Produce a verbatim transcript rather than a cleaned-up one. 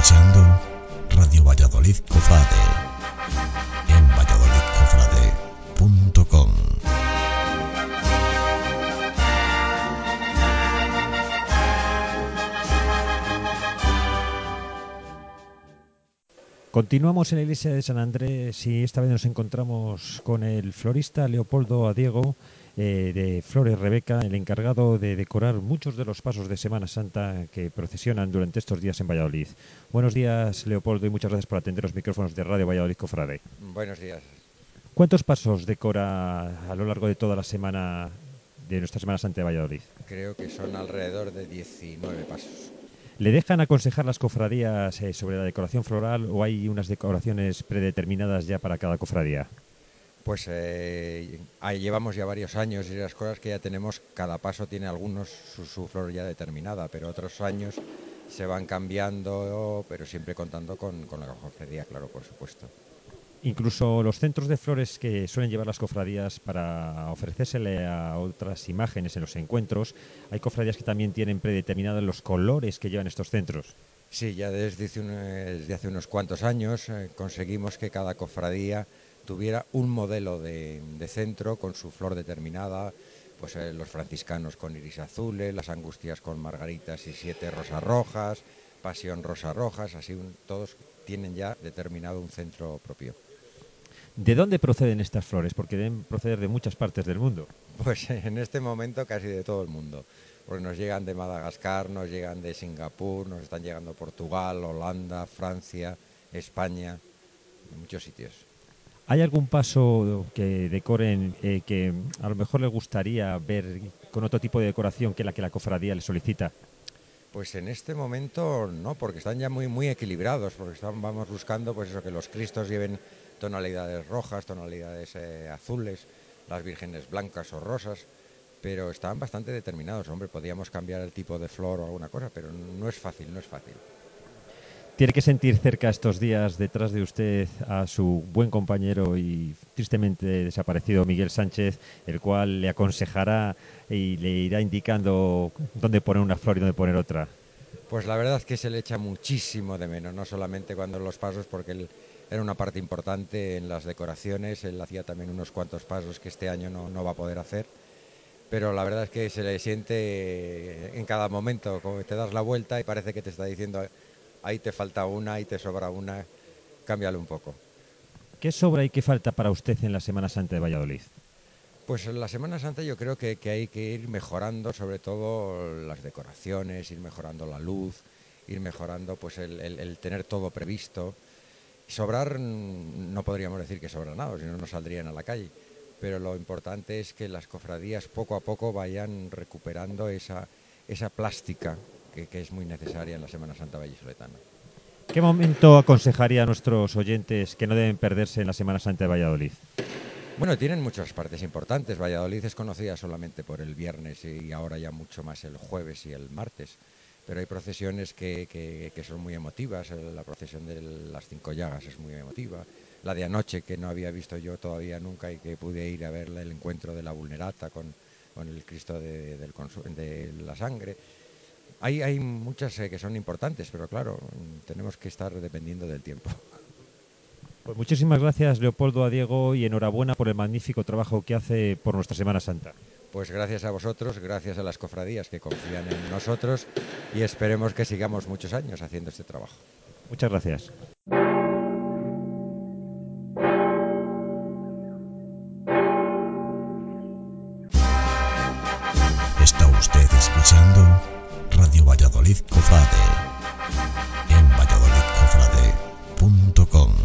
escuchando Radio Valladolid Cofrade en valladolid cofrade punto com. Continuamos en la iglesia de San Andrés y esta vez nos encontramos con el florista Leopoldo Adiego eh, de Flores Rebeca, el encargado de decorar muchos de los pasos de Semana Santa que procesionan durante estos días en Valladolid. Buenos días, Leopoldo, y muchas gracias por atender los micrófonos de Radio Valladolid Cofrade. Buenos días. ¿Cuántos pasos decora a lo largo de toda la semana de nuestra Semana Santa de Valladolid? Creo que son alrededor de diecinueve pasos. ¿Le dejan aconsejar las cofradías eh, sobre la decoración floral o hay unas decoraciones predeterminadas ya para cada cofradía? Pues eh, ahí llevamos ya varios años y las cosas que ya tenemos, cada paso tiene algunos su, su flor ya determinada, pero otros años se van cambiando, pero siempre contando con, con la cofradía, claro, por supuesto. Incluso los centros de flores que suelen llevar las cofradías para ofrecérsele a otras imágenes en los encuentros, hay cofradías que también tienen predeterminados los colores que llevan estos centros. Sí, ya desde, un, desde hace unos cuantos años eh, conseguimos que cada cofradía tuviera un modelo de, de centro con su flor determinada, pues eh, los franciscanos con iris azules, las angustias con margaritas y siete rosas rojas, pasión rosas rojas, así un, todos tienen ya determinado un centro propio. ¿De dónde proceden estas flores? Porque deben proceder de muchas partes del mundo. Pues en este momento casi de todo el mundo, porque nos llegan de Madagascar, nos llegan de Singapur, nos están llegando Portugal, Holanda, Francia, España, de muchos sitios. ¿Hay algún paso que decoren eh, que a lo mejor le gustaría ver con otro tipo de decoración que la que la cofradía le solicita? Pues en este momento no, porque están ya muy muy equilibrados, porque están, vamos buscando pues eso, que los cristos lleven tonalidades rojas, tonalidades eh, azules, las vírgenes blancas o rosas, pero están bastante determinados. Hombre, podríamos cambiar el tipo de flor o alguna cosa, pero no es fácil, no es fácil. Tiene que sentir cerca estos días detrás de usted a su buen compañero y tristemente desaparecido Miguel Sánchez, el cual le aconsejará y le irá indicando dónde poner una flor y dónde poner otra. Pues la verdad es que se le echa muchísimo de menos, no solamente cuando los pasos, porque él era una parte importante en las decoraciones, él hacía también unos cuantos pasos que este año no, no va a poder hacer, pero la verdad es que se le siente en cada momento, como que te das la vuelta y parece que te está diciendo, ahí te falta una, ahí te sobra una, cámbialo un poco. ¿Qué sobra y qué falta para usted en la Semana Santa de Valladolid? Pues en la Semana Santa yo creo que, que hay que ir mejorando sobre todo las decoraciones, ir mejorando la luz, ir mejorando pues el, el, el tener todo previsto. Sobrar, no podríamos decir que sobra nada, si no, no saldrían a la calle, pero lo importante es que las cofradías poco a poco vayan recuperando esa, esa plástica que, que es muy necesaria en la Semana Santa vallisoletana. ¿Qué momento aconsejaría a nuestros oyentes que no deben perderse en la Semana Santa de Valladolid? Bueno, tienen muchas partes importantes. Valladolid es conocida solamente por el viernes y ahora ya mucho más el jueves y el martes. Pero hay procesiones que, que, que son muy emotivas. La procesión de las Cinco Llagas es muy emotiva. La de anoche, que no había visto yo todavía nunca y que pude ir a ver el encuentro de la Vulnerata con, con el Cristo de, del de la Sangre. Hay, hay muchas eh, que son importantes, pero claro, tenemos que estar dependiendo del tiempo. Pues muchísimas gracias, Leopoldo Adiego, y enhorabuena por el magnífico trabajo que hace por nuestra Semana Santa. Pues gracias a vosotros, gracias a las cofradías que confían en nosotros y esperemos que sigamos muchos años haciendo este trabajo. Muchas gracias. Está usted escuchando Radio Valladolid Cofrade en valladolid cofrade punto com.